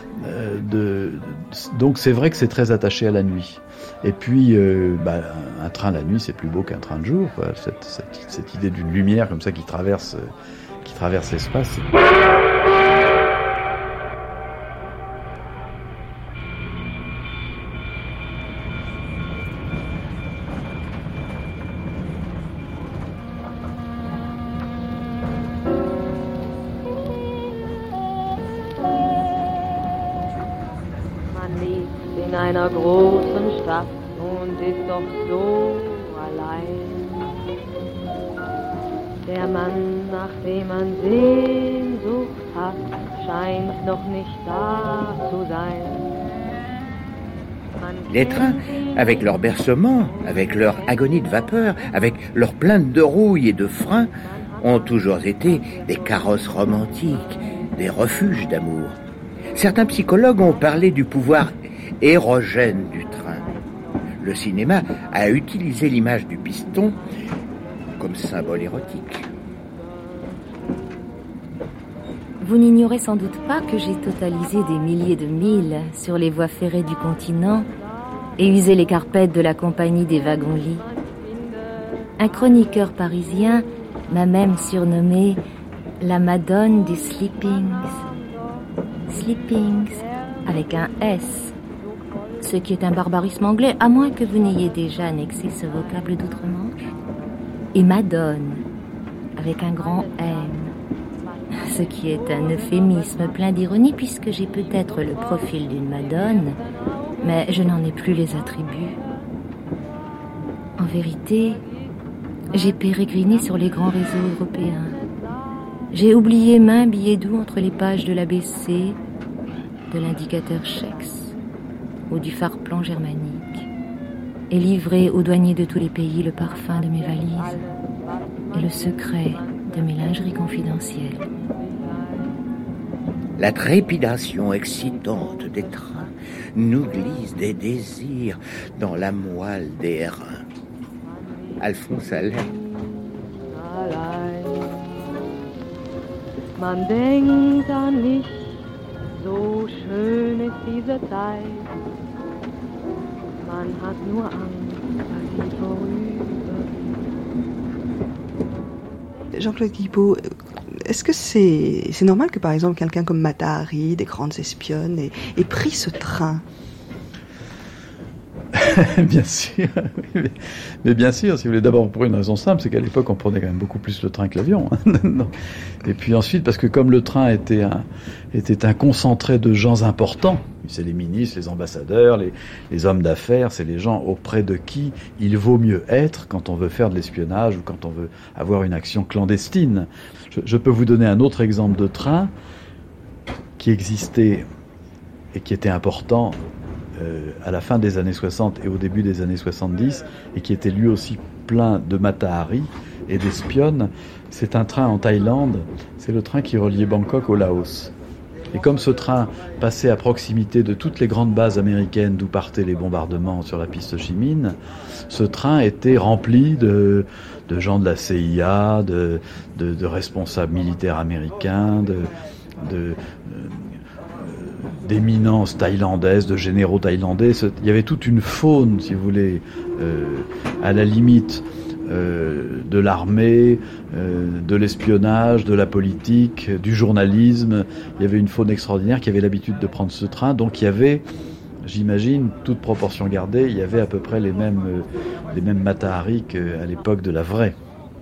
donc c'est vrai que c'est très attaché à la nuit. Et puis, un train la nuit, c'est plus beau qu'un train de jour, quoi. Cette idée d'une lumière comme ça qui traverse l'espace. In einer großen Stadt und ist doch so allein. Der Mann, nach dem man Sehnsucht hat, scheint noch nicht da zu sein. Les trains, avec leur bercement, avec leur agonie de vapeur, avec leur plainte de rouille et de frein, ont toujours été des carrosses romantiques, des refuges d'amour. Certains psychologues ont parlé du pouvoir érogène du train. Le cinéma a utilisé l'image du piston comme symbole érotique. Vous n'ignorez sans doute pas que j'ai totalisé des milliers de milles sur les voies ferrées du continent et usé les carpettes de la compagnie des wagons-lits. Un chroniqueur parisien m'a même surnommée la Madone des Sleepings. Sleepings avec un S. Ce qui est un barbarisme anglais, à moins que vous n'ayez déjà annexé ce vocable d'outre-Manche. Et Madone, avec un grand M. Ce qui est un euphémisme plein d'ironie, puisque j'ai peut-être le profil d'une Madone, mais je n'en ai plus les attributs. En vérité, j'ai pérégriné sur les grands réseaux européens. J'ai oublié maints billets doux entre les pages de l'ABC, de l'indicateur Schex ou du phare-plan germanique, et livré aux douaniers de tous les pays le parfum de mes valises et le secret de mes lingeries confidentielles. La trépidation excitante des trains nous glisse des désirs dans la moelle des reins. Alphonse Allais. Man denkt an nichts, so schön ist diese Zeit. Man hat nur Angst, dass sie vorüber. Jean-Claude Guibaud, est-ce que c'est normal que par exemple quelqu'un comme Mata Hari, des grandes espionnes, ait pris ce train? Bien sûr, mais bien sûr, si vous voulez, d'abord pour une raison simple, c'est qu'à l'époque on prenait quand même beaucoup plus le train que l'avion. Et puis ensuite, parce que comme le train était un concentré de gens importants, c'est les ministres, les ambassadeurs, les hommes d'affaires, c'est les gens auprès de qui il vaut mieux être quand on veut faire de l'espionnage ou quand on veut avoir une action clandestine. Je peux vous donner un autre exemple de train qui existait et qui était important à la fin des années 60 et au début des années 70, et qui était lui aussi plein de Mata-Hari et d'espionnes. C'est un train en Thaïlande, c'est le train qui reliait Bangkok au Laos. Et comme ce train passait à proximité de toutes les grandes bases américaines d'où partaient les bombardements sur la piste Ho Chi Minh, ce train était rempli de gens de la CIA, de responsables militaires américains, d'éminences thaïlandaises, de généraux thaïlandais. Il y avait toute une faune, si vous voulez, à la limite de l'armée, de l'espionnage, de la politique, du journalisme. Il y avait une faune extraordinaire qui avait l'habitude de prendre ce train. Donc il y avait, j'imagine, toute proportion gardée, il y avait à peu près les mêmes Mata-Hari qu'à l'époque de la vraie.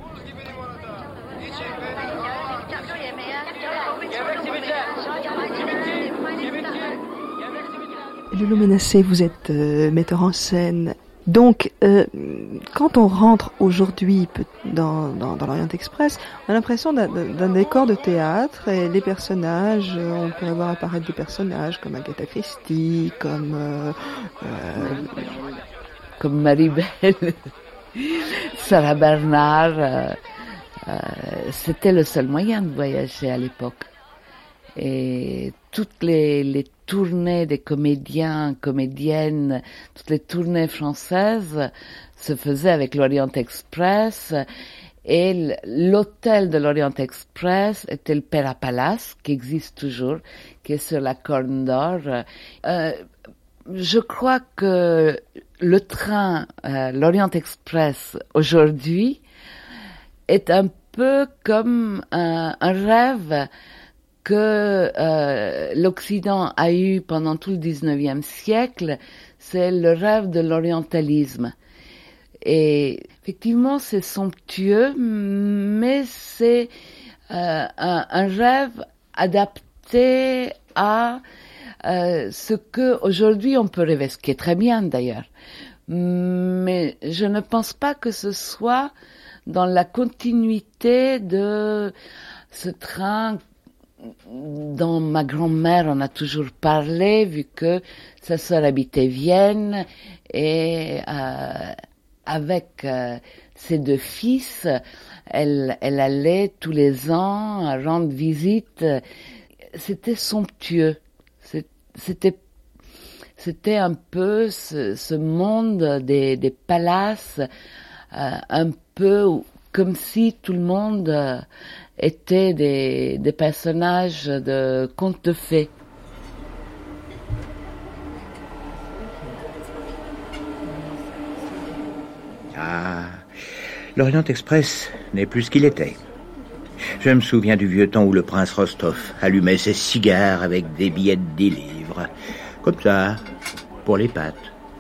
Lolo Menassé, vous êtes metteur en scène. Donc, quand on rentre aujourd'hui dans l'Orient Express, on a l'impression d'un décor de théâtre et les personnages, on peut voir apparaître des personnages comme Agatha Christie, comme Marie-Belle, Sarah Bernard. C'était le seul moyen de voyager à l'époque. Et toutes les tournées des comédiens, comédiennes, toutes les tournées françaises se faisaient avec l'Orient Express. Et l'hôtel de l'Orient Express était le Pera Palace, qui existe toujours, qui est sur la Corne d'Or. Je crois que le train, l'Orient Express, aujourd'hui, est un peu comme un rêve que l'Occident a eu pendant tout le 19e siècle. C'est le rêve de l'orientalisme. Et effectivement, c'est somptueux, mais c'est un rêve adapté à ce que aujourd'hui on peut rêver, ce qui est très bien d'ailleurs. Mais je ne pense pas que ce soit dans la continuité de ce train dont ma grand-mère en a toujours parlé, vu que sa sœur habitait Vienne et avec ses deux fils, elle allait tous les ans rendre visite. C'était somptueux. C'était un peu ce monde des palaces, un peu comme si tout le monde étaient des personnages de contes de fées. Ah, l'Orient Express n'est plus ce qu'il était. Je me souviens du vieux temps où le prince Rostov allumait ses cigares avec des billets de 10 livres. Comme ça, pour les pattes.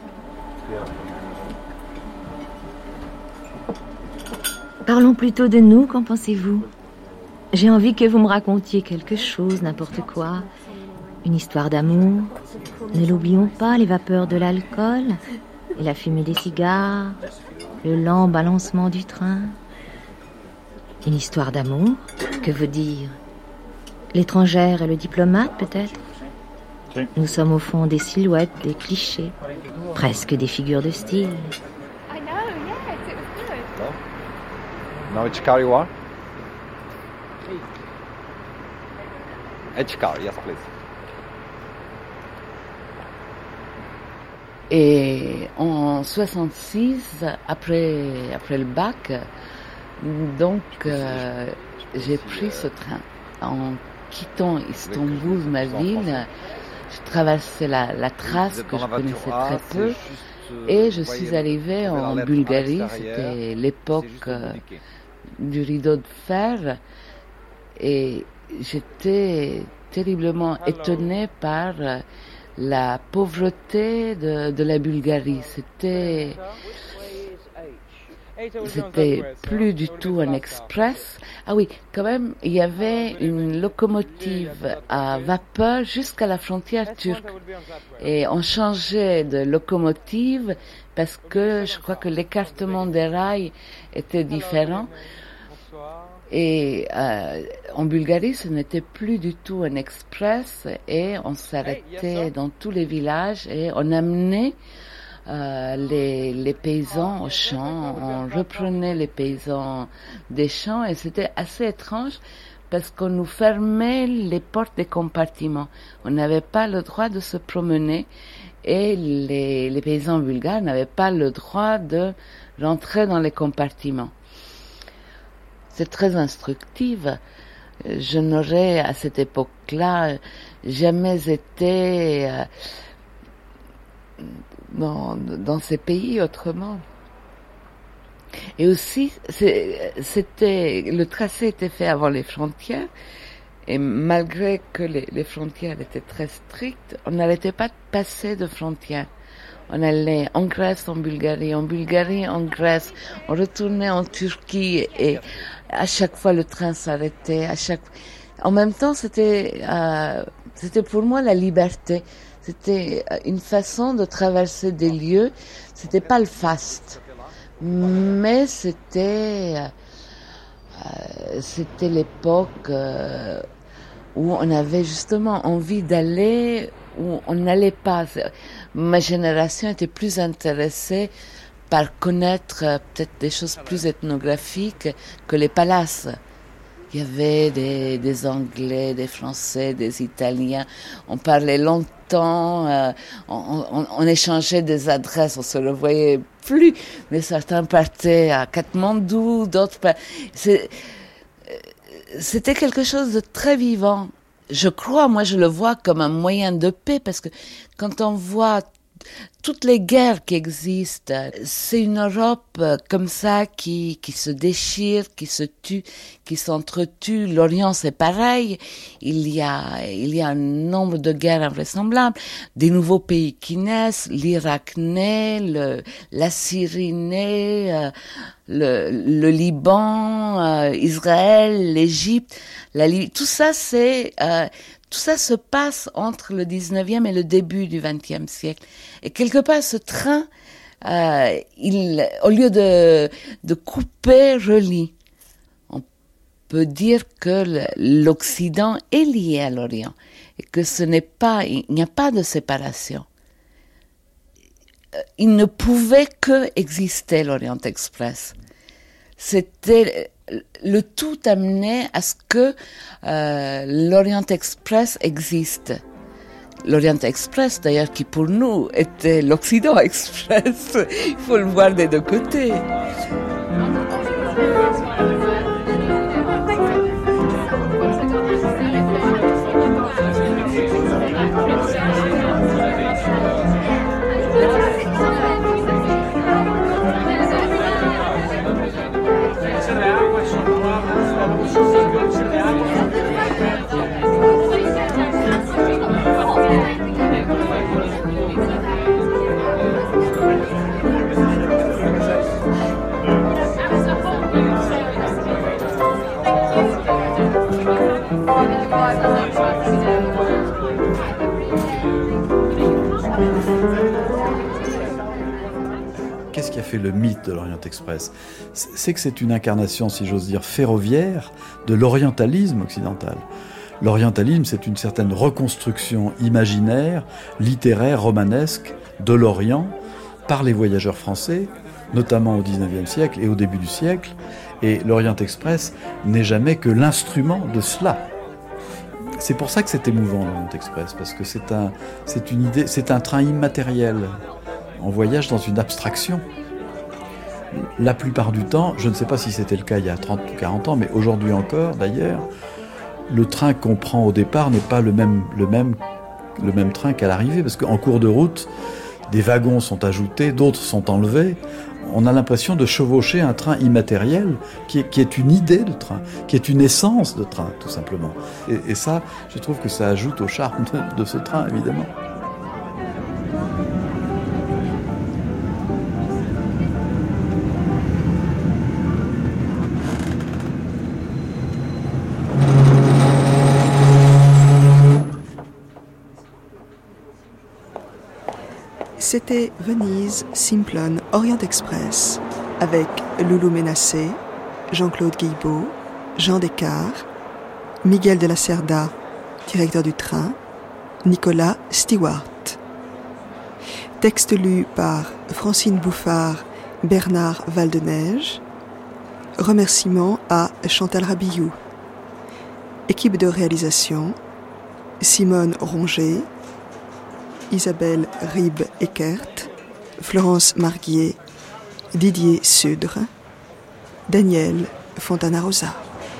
Parlons plutôt de nous, qu'en pensez-vous ? J'ai envie que vous me racontiez quelque chose, n'importe quoi. Une histoire d'amour. Ne l'oublions pas, les vapeurs de l'alcool et la fumée des cigares, le lent balancement du train. Une histoire d'amour, que veut dire ? L'étrangère et le diplomate, peut-être ? Nous sommes au fond des silhouettes, des clichés, presque des figures de style. No, Ichikari what? Ichikari, yes please. Et en 66, après le bac, donc j'ai pris ce train. En quittant Istanbul, ma ville, je traversais la Thrace que je connaissais très peu et je suis arrivée en Bulgarie. C'était l'époque du rideau de fer et j'étais terriblement étonnée par la pauvreté de la Bulgarie. C'était plus du tout un express. Ah oui, quand même, il y avait une locomotive à vapeur jusqu'à la frontière turque. Et on changeait de locomotive parce que je crois que l'écartement des rails était différent. Et en Bulgarie, ce n'était plus du tout un express et on s'arrêtait dans tous les villages et on amenait les paysans aux champs, on reprenait les paysans des champs et c'était assez étrange parce qu'on nous fermait les portes des compartiments. On n'avait pas le droit de se promener et les paysans bulgares n'avaient pas le droit de rentrer dans les compartiments. C'est très instructif. Je n'aurais à cette époque-là jamais été dans ces pays autrement. Et aussi, le tracé était fait avant les frontières, et malgré que les frontières étaient très strictes, on n'arrêtait pas de passer de frontières. On allait en Grèce, en Bulgarie, en Grèce, on retournait en Turquie, et à chaque fois le train s'arrêtait. En même temps, c'était pour moi la liberté. C'était une façon de traverser des lieux. C'était pas le faste, mais c'était l'époque où on avait justement envie d'aller où on n'allait pas. Ma génération était plus intéressée par connaître peut-être des choses plus ethnographiques que les palaces. Il y avait des Anglais, des Français, des Italiens. On parlait longtemps, on échangeait des adresses, on se revoyait plus. Mais certains partaient à Katmandou, d'autres... C'était quelque chose de très vivant. Je crois, moi je le vois comme un moyen de paix, parce que quand on voit toutes les guerres qui existent, c'est une Europe comme ça qui se déchire, qui se tue, qui s'entretue. L'Orient c'est pareil. Il y a un nombre de guerres invraisemblables, des nouveaux pays qui naissent, l'Irak naît, la Syrie naît, le Liban, Israël, l'Égypte, la Libye. Tout ça se passe entre le 19e et le début du 20e siècle. Et quelque part, ce train, au lieu de couper, relie. On peut dire que l'Occident est lié à l'Orient et que il n'y a pas de séparation. Il ne pouvait que exister l'Orient Express. C'était le tout amené à ce que l'Orient Express existe. L'Orient Express, d'ailleurs, qui pour nous était l'Occident Express. Il faut le voir des deux côtés. Qu'est-ce qui a fait le mythe de l'Orient Express ? C'est que c'est une incarnation, si j'ose dire, ferroviaire de l'orientalisme occidental. L'orientalisme, c'est une certaine reconstruction imaginaire, littéraire, romanesque de l'Orient par les voyageurs français, notamment au XIXe siècle et au début du siècle. Et l'Orient Express n'est jamais que l'instrument de cela. C'est pour ça que c'est émouvant, l'Orient Express, parce que c'est une idée, c'est un train immatériel. On voyage dans une abstraction. La plupart du temps, je ne sais pas si c'était le cas il y a 30 ou 40 ans, mais aujourd'hui encore, d'ailleurs, le train qu'on prend au départ n'est pas le même train qu'à l'arrivée, parce qu'en cours de route, des wagons sont ajoutés, d'autres sont enlevés. On a l'impression de chevaucher un train immatériel qui est une idée de train, qui est une essence de train, tout simplement. Et ça, je trouve que ça ajoute au charme de ce train, évidemment. C'était Venise, Simplon, Orient Express, avec Loulou Ménassé, Jean-Claude Guillebaud, Jean Descartes, Miguel de la Cerda, directeur du train, Nicolas Stewart. Texte lu par Francine Bouffard, Bernard Valdeneige. Remerciements à Chantal Rabillou. Équipe de réalisation, Simone Ronget, Isabelle Ribes-Eckert, Florence Marguier, Didier Sudre, Daniel Fontana-Rosa.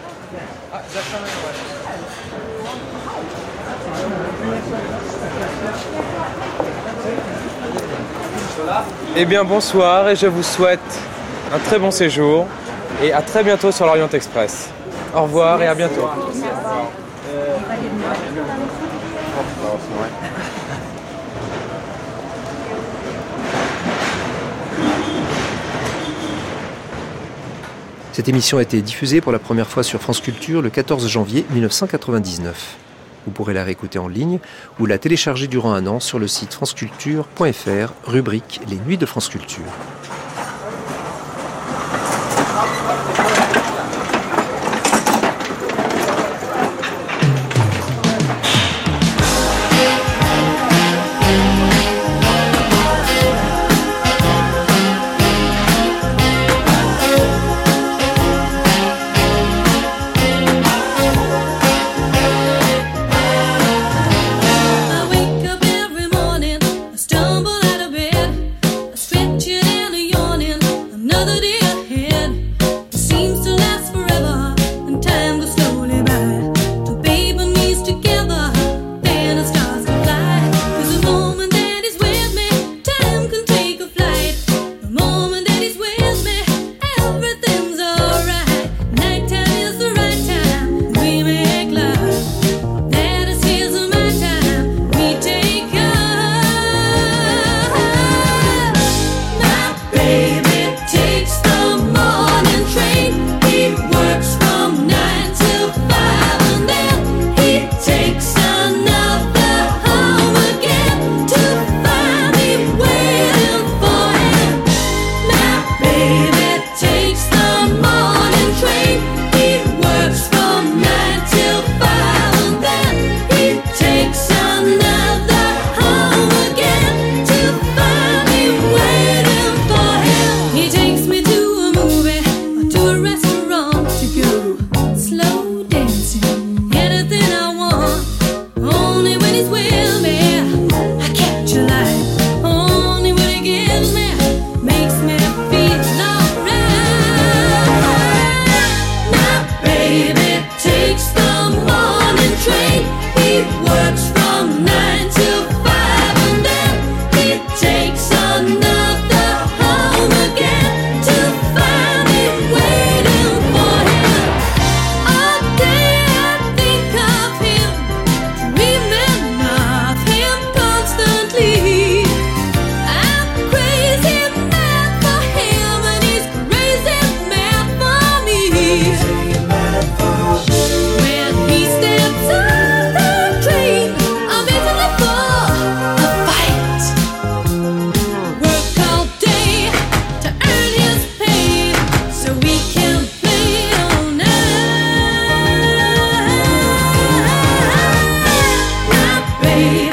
Eh bien bonsoir et je vous souhaite un très bon séjour et à très bientôt sur l'Orient Express. Au revoir et à bientôt. Cette émission a été diffusée pour la première fois sur France Culture le 14 janvier 1999. Vous pourrez la réécouter en ligne ou la télécharger durant un an sur le site franceculture.fr, rubrique Les Nuits de France Culture. Baby